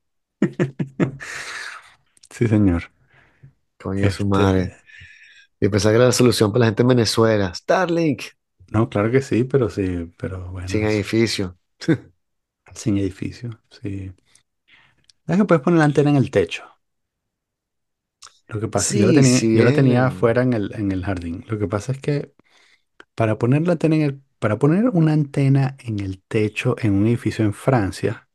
Sí, señor. coño, su madre. Este, Y pensaba que era la solución para la gente en Venezuela. Starlink, no, claro que sí, pero sí, pero bueno, sin es edificio. sin edificio, sí. Es que puedes poner la antena en el techo. Lo que pasa, yo la Sí, tenía, sí, yo la es tenía el, afuera en el, en el jardín. Lo que pasa es que para poner la antena en el, para poner una antena en el techo en un edificio en Francia,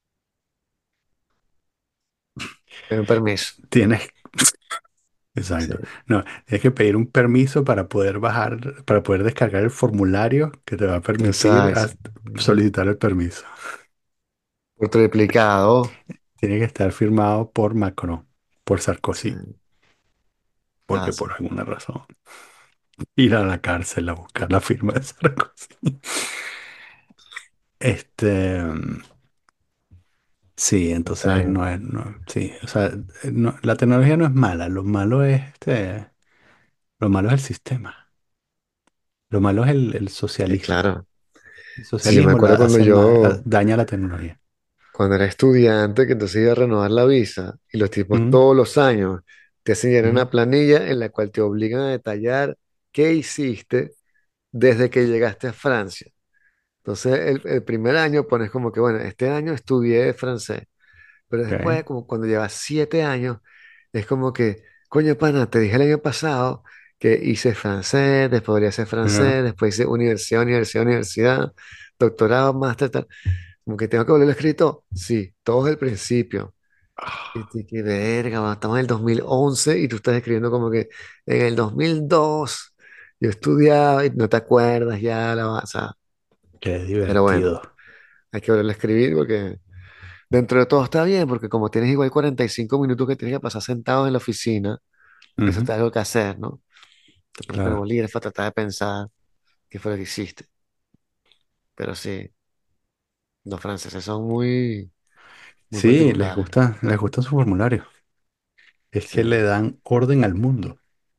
el permiso. tienes, Sí, exacto, no, tienes que pedir un permiso para poder bajar, para poder descargar el formulario que te va a permitir exacto. as- solicitar el permiso. Por triplicado. Tiene que estar firmado por Macron, por Sí, Sarkozy, porque por casi. alguna razón ir a la cárcel a buscar la firma de Sarkozy. Este, Sí, Está entonces bien. no es, no, sí, o sea, eh, no- la tecnología no es mala, lo malo es este, lo malo es el sistema, lo malo es el, el Sí, socialismo. claro. El Sí, yo me socialismo lo acuerdo cuando hace mal, a- yo, daña la tecnología. cuando era estudiante, que entonces iba a renovar la visa y los tipos Ujú, todos los años te hacen llenar ujú, una planilla en la cual te obligan a detallar qué hiciste desde que llegaste a Francia. Entonces, el, el primer año pones como que, bueno, este año estudié francés, pero ok, después, como cuando llevas siete años, es como que, coño, pana, te dije el año pasado que hice francés, después podría hacer ajá. francés, después hice universidad, universidad, universidad, doctorado, máster, tal. Como que tengo que volverlo escrito. Sí, todo es el principio. Y Ah, te que verga, va, estamos en el dos mil once y tú estás escribiendo como que en el dos mil dos yo estudiaba y no te acuerdas ya, la, o sea, qué pero bueno, divertido. hay que volverlo a escribir porque dentro de todo está bien, porque como tienes igual cuarenta y cinco minutos que tienes que pasar sentado en la oficina, eso Ujú, te da algo que hacer, ¿no? Te pones con el claro. bolígrafo a tratar de pensar qué fue lo que hiciste. Pero sí, los franceses son muy, muy Sí, les particulares. gusta, les gusta su formulario. Es Sí, que le dan orden al mundo.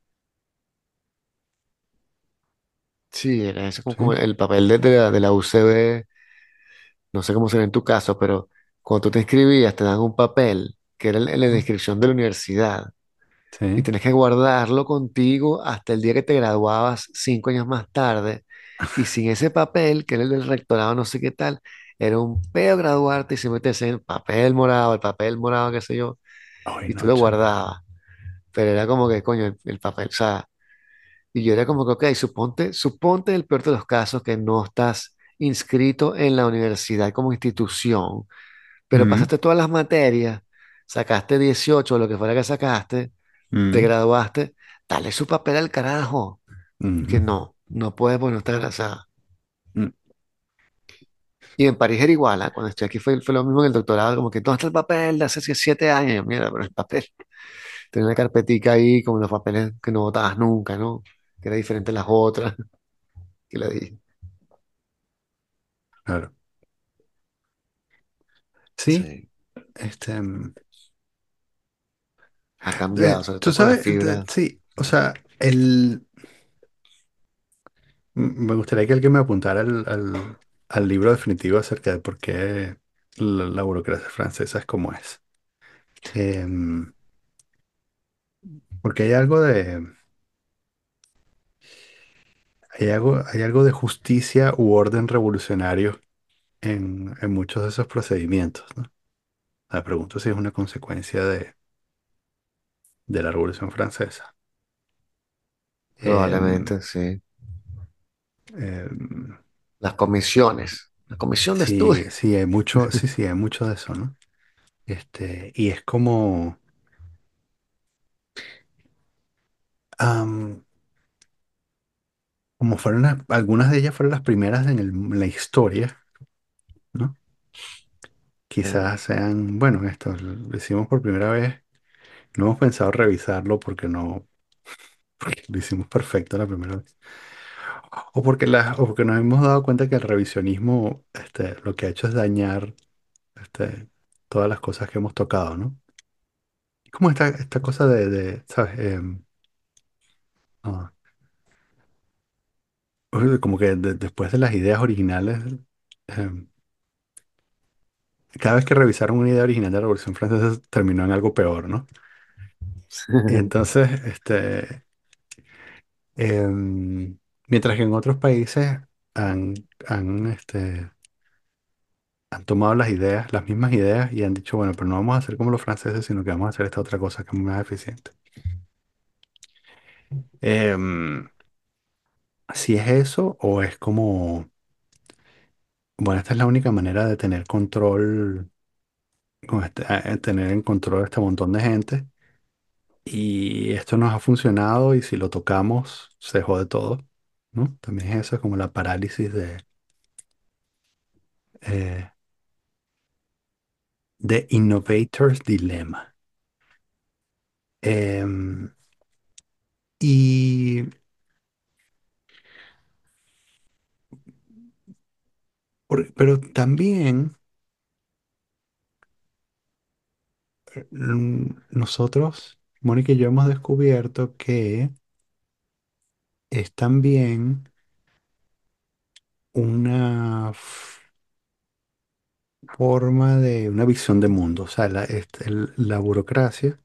sí, era eso como, como Sí, el papel de, de la, de la U C B, no sé cómo será en tu caso, pero cuando tú te inscribías te dan un papel que era en la ¿no? descripción de la universidad y Sí. tenés que guardarlo contigo hasta el día que te graduabas cinco años más tarde. Y sin ese papel, que era el del rectorado, no sé qué tal, era un peo graduarte y se metes en papel morado, el papel morado, qué sé yo, Ay, y tú no, lo chamo. guardabas. Pero era como que, coño, el, el papel, o sea, y yo era como que, ok, suponte, suponte el peor de los casos que no estás inscrito en la universidad como institución, pero Mm, pasaste todas las materias, sacaste dieciocho o lo que fuera que sacaste, te mm, graduaste, dale su papel al carajo. Que ujú, no, no puedes porque no está grasada. mm, Y en París era igual, ¿ah? Cuando estoy aquí fue, fue lo mismo en el doctorado, como que ¿dónde está el papel de hace siete años? Y yo, mierda, pero el papel. Tenía una carpetica ahí con los papeles que no botabas nunca, ¿no? Que era diferente a las otras. Que le di. claro. Sí, Sí, este, mm, ha cambiado, eh, sobre tú todo con la sabes, de- fibra. sí, o sea, el, m- me gustaría que alguien me apuntara al, al, al libro definitivo acerca de por qué la, la burocracia francesa es como es. Em, porque hay algo de, hay algo, hay algo de justicia u orden revolucionario en, en muchos de esos procedimientos, ¿no? Me pregunto si es una consecuencia de, de la Revolución Francesa. Em, Probablemente, sí. em, Las comisiones. La comisión de estudio. sí, sí, hay mucho, sí, sí, hay mucho de eso, ¿no? Este, y es como, am, como fueron las- algunas de ellas fueron las primeras en, el- en la historia, ¿no? Sí. Quizás sean, bueno, esto lo hicimos por primera vez, no hemos pensado revisarlo porque no, porque lo hicimos perfecto la primera vez. O porque, la, o porque nos hemos dado cuenta que el revisionismo, este, lo que ha hecho es dañar, este, todas las cosas que hemos tocado, ¿no? Como esta, esta cosa de, de, ¿sabes? Em, ah, como que de- después de las ideas originales, em, cada vez que revisaron una idea original de la Revolución Francesa terminó en algo peor, ¿no? Y entonces, este, em, mientras que en otros países han, han, este, han tomado las ideas, las mismas ideas, y han dicho, bueno, pero no vamos a hacer como los franceses, sino que vamos a hacer esta otra cosa que es más eficiente. Em, si es eso, o es como, bueno, esta es la única manera de tener control, con este- eh, tener en control este montón de gente. Y esto nos ha funcionado y si lo tocamos, se jode todo, ¿no? También es eso, como la parálisis de, eh, de Innovator's Dilemma. Em, y, por- pero también mm, nosotros, Mónica y yo hemos descubierto que es también una f- forma de, una visión de mundo. O sea, la, este, el- la burocracia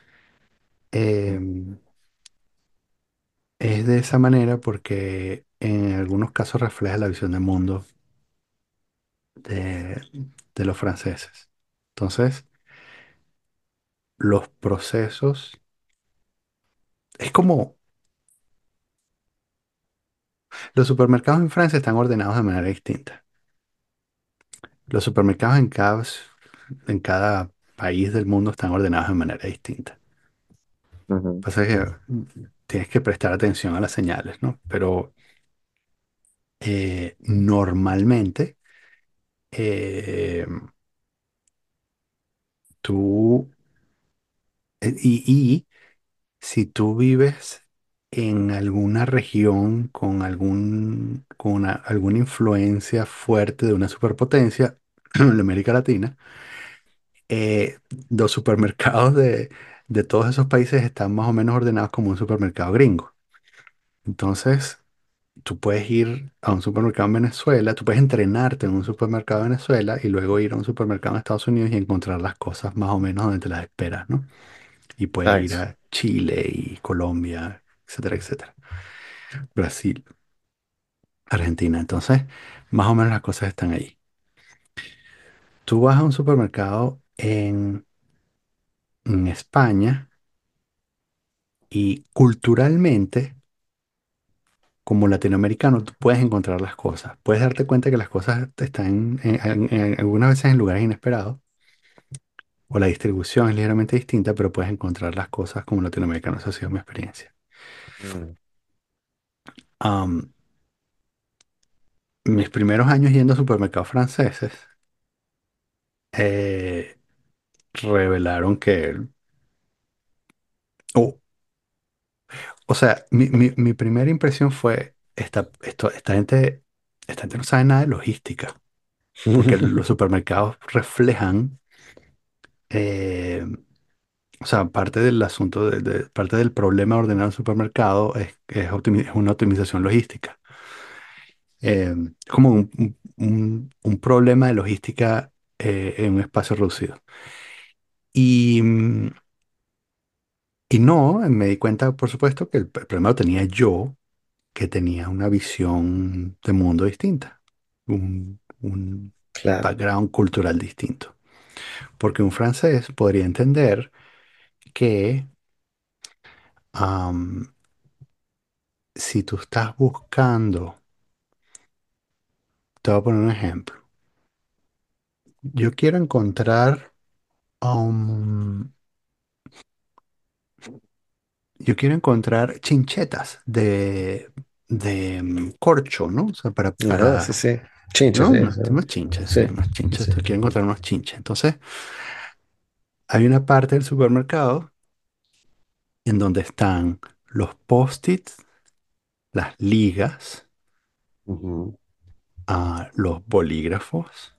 em, es de esa manera porque en algunos casos refleja la visión de mundo de, de los franceses. Entonces, los procesos, es como los supermercados en Francia están ordenados de manera distinta. Los supermercados en cada, en cada país del mundo están ordenados de manera distinta. Ujú. Pasa que tienes que prestar atención a las señales, ¿no? Pero eh, normalmente eh, tú, eh, y, y si tú vives en alguna región con algún, con una- alguna influencia fuerte de una superpotencia, en América Latina, eh, los supermercados de, de todos esos países están más o menos ordenados como un supermercado gringo. Entonces, tú puedes ir a un supermercado en Venezuela, tú puedes entrenarte en un supermercado en Venezuela y luego ir a un supermercado en Estados Unidos y encontrar las cosas más o menos donde te las esperas, ¿no? Y puedes ir Nice. a Chile y Colombia, etcétera, etcétera. Brasil, Argentina. Entonces, más o menos las cosas están ahí. Tú vas a un supermercado en, en España y culturalmente, como latinoamericano, tú puedes encontrar las cosas. Puedes darte cuenta que las cosas están en- en- en- algunas veces en lugares inesperados o la distribución es ligeramente distinta, pero puedes encontrar las cosas como latinoamericano. Esa ha sido mi experiencia. Mm. Am, mis primeros años yendo a supermercados franceses eh, revelaron que, o o sea, mi, mi- mi primera impresión fue, esta, esto, esta gente, esta gente no sabe nada de logística, porque los supermercados reflejan, eh, o sea, parte del asunto, de, de- parte del problema de ordenar un supermercado es, es optimi- es una optimización logística. Eh, es como un, un- un- un problema de logística eh, en un espacio reducido. Y, mm, y no, me di cuenta, por supuesto, que el, p- problema lo tenía yo, que tenía una visión de mundo distinta, un, un Claro, background cultural distinto. Porque un francés podría entender que am, si tú estás buscando, te voy a poner un ejemplo. Yo quiero encontrar, am, yo quiero encontrar chinchetas de, de mm, corcho, ¿no? O sea, para, ajá, sí, para, sí. Chinches, ¿no? sí, Unos, sí. unos chinches, sí, Sí, unos chinches. sí. Entonces, quiero encontrar unos chinches. Entonces, hay una parte del supermercado en donde están los post-its, las ligas, Ujú. ah, los bolígrafos.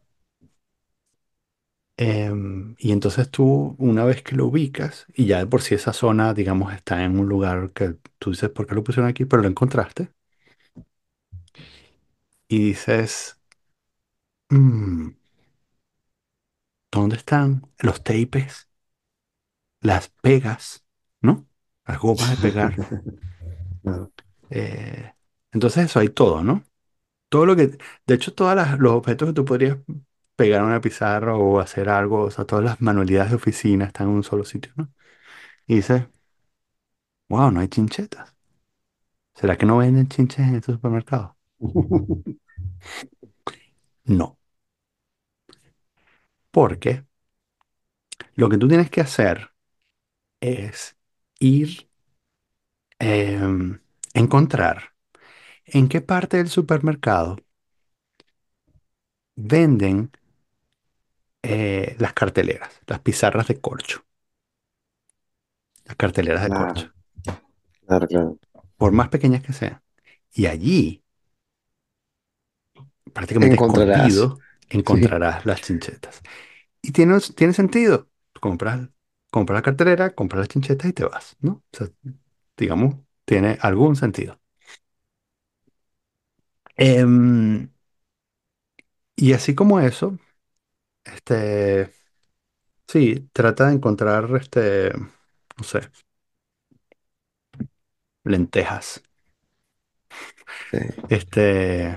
Em, y entonces tú, una vez que lo ubicas, y ya de por sí esa zona, digamos, está en un lugar que tú dices, ¿por qué lo pusieron aquí? Pero lo encontraste. Y dices, "Mm, ¿dónde están los tapes, las pegas, ¿no? Las gomas de pegar. Ah. Eh, entonces eso hay todo, ¿no? Todo lo que, de hecho, todos los objetos que tú podrías pegar en una pizarra o hacer algo, o sea, todas las manualidades de oficina están en un solo sitio, ¿no? Y dices, wow, no hay chinchetas. ¿Será que no venden chinches en estos supermercados? No, porque lo que tú tienes que hacer es ir, em, encontrar en qué parte del supermercado venden eh, las carteleras, las pizarras de corcho, las carteleras de corcho, Claro, claro, claro. por más pequeñas que sean. Y allí, prácticamente Encontrarás. escondido, Sí. encontrarás las chinchetas. Y tiene, tiene sentido. Compras. compras la cartelera, compras las chinchetas y te vas, ¿no? O sea, digamos, tiene algún sentido. Em, y así como eso, este, sí, trata de encontrar, este, no sé, lentejas. sí. Este,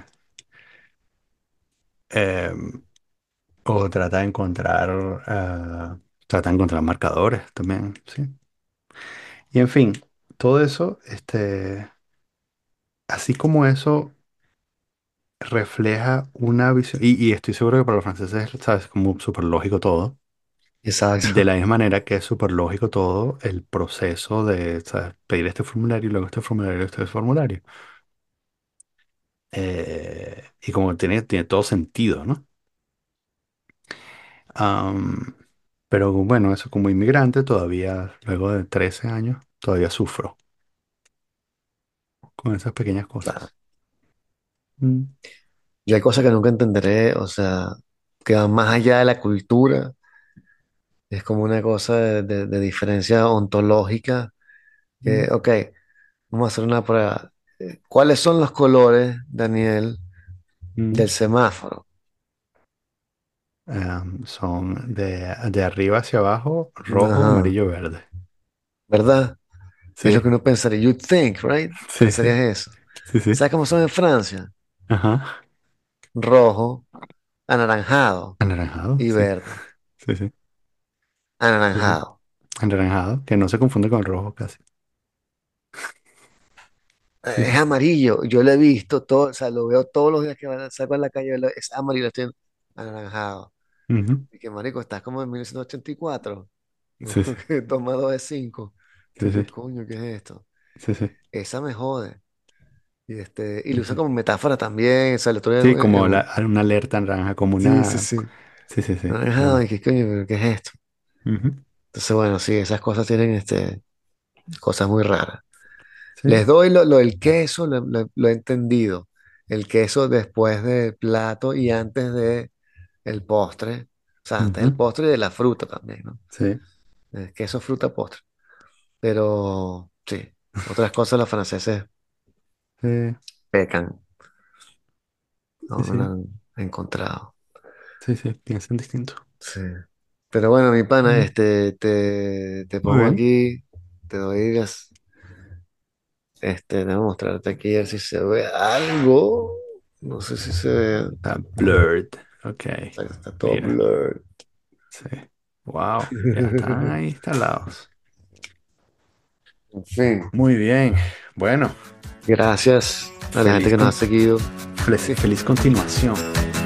em, o trata de encontrar, ah, trata de encontrar marcadores también, sí. Y en fin, todo eso, este, así como eso refleja una visión, y, y estoy seguro que para los franceses, sabes, como súper lógico todo. De Exacto. la misma manera que es súper lógico todo el proceso de, ¿sabes?, pedir este formulario y luego este formulario y este formulario. Eh, y como tiene, tiene todo sentido, ¿no? Am, pero bueno, eso como inmigrante todavía, luego de trece años, todavía sufro con esas pequeñas Claro. cosas. Mm, Y hay cosas que nunca entenderé, o sea, que van más allá de la cultura. Es como una cosa de, de- de diferencia ontológica. Que, mm, ok, vamos a hacer una prueba. Eh, ¿Cuáles son los colores, Daniel, mm. del semáforo? Am, son de, de arriba hacia abajo, rojo, Ajá, amarillo, verde. ¿verdad? Es lo Sí, que uno pensaría. You'd think, right? sí, sí, Pensarías eso. sí, sí. ¿Sabes cómo son en Francia? Ajá. Rojo, anaranjado Anaranjado, y sí, verde. sí, sí, sí, sí. Anaranjado. Anaranjado, que no se confunde con el rojo casi. Sí, Eh, Es sí. amarillo. Yo lo he visto todo, o sea, lo veo todos los días que van- salgo a la calle, lo- es amarillo, estoy anaranjado. Ujú. Y que marico, estás como en mil novecientos ochenta y cuatro. Sí, sí, Que toma dos de cinco. sí, ¿Tú sí, qué coño, qué es esto? sí, sí. Esa me jode. Y, este, y lo usa Ujú. como metáfora también. O sea, el otro día Sí, en- como en la- un- una alerta naranja, como sí, sí, una... sí. Sí, sí, sí. Anaranjado, Como... y qué coño, pero ¿qué es esto? Ujú. Entonces, bueno, sí, esas cosas tienen este, cosas muy raras. Sí. Les doy lo, lo del queso, lo, lo- lo he entendido. El queso después del plato y antes de el postre. O sea, antes del Ujú. postre y de la fruta también, ¿no? Sí, Eh, queso, fruta, postre. Pero sí, otras cosas los franceses sí, pecan, sí, no, no lo sí, han encontrado. sí, sí, piensan distinto. Sí. Pero bueno, mi pana, Mm. este, te, te Muy pongo bien. aquí, te doy las, este, déjame mostrarte aquí a ver si se ve algo. No sé si se ve. Está blurred. Ok, Está, está todo mira. blurred. Sí. Wow, ya están ahí instalados. En fin, Muy bien. Bueno, gracias a la gente feliz, que nos ha con- seguido. feliz, feliz continuación.